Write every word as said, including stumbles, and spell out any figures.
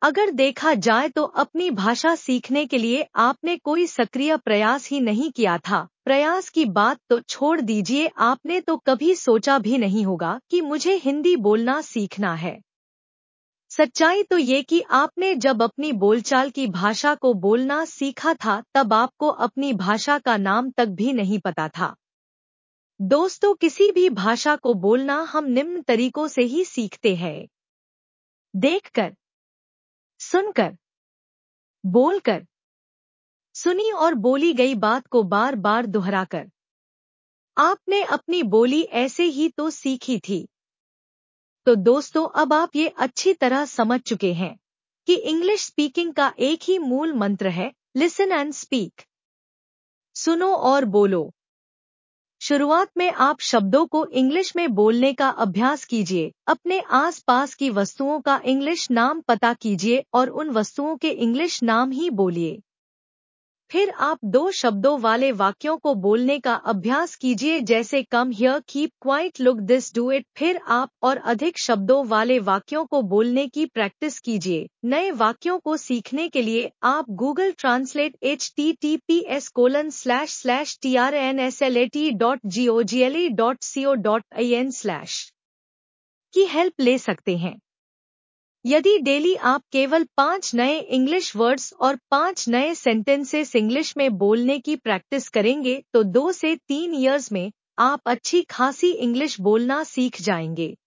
अगर देखा जाए तो अपनी भाषा सीखने के लिए आपने कोई सक्रिय प्रयास ही नहीं किया था। प्रयास की बात तो छोड़ दीजिए, आपने तो कभी सोचा भी नहीं होगा कि मुझे हिंदी बोलना सीखना है। सच्चाई तो ये कि आपने जब अपनी बोलचाल की भाषा को बोलना सीखा था तब आपको अपनी भाषा का नाम तक भी नहीं पता था। दोस्तों, किसी भी भाषा को बोलना हम निम्न तरीकों से ही सीखते हैं: देखकर, सुनकर, बोलकर, सुनी और बोली गई बात को बार बार दोहराकर। आपने अपनी बोली ऐसे ही तो सीखी थी। तो दोस्तों, अब आप ये अच्छी तरह समझ चुके हैं कि इंग्लिश स्पीकिंग का एक ही मूल मंत्र है: लिसन एंड स्पीक। सुनो और बोलो। शुरुआत में आप शब्दों को इंग्लिश में बोलने का अभ्यास कीजिए, अपने आसपास की वस्तुओं का इंग्लिश नाम पता कीजिए और उन वस्तुओं के इंग्लिश नाम ही बोलिए। फिर आप दो शब्दों वाले वाक्यों को बोलने का अभ्यास कीजिए, जैसे come here, keep quiet, look this, do it. फिर आप और अधिक शब्दों वाले वाक्यों को बोलने की प्रैक्टिस कीजिए। नए वाक्यों को सीखने के लिए आप Google Translate H T T P S colon slash slash T R N S L A T dot G O G L E dot C O dot I N slash की help ले सकते हैं। यदि daily आप केवल पाँच नए English words और पाँच नए सेंटेंसेस इंग्लिश में बोलने की प्रैक्टिस करेंगे तो दो से तीन इयर्स में आप अच्छी खासी इंग्लिश बोलना सीख जाएंगे।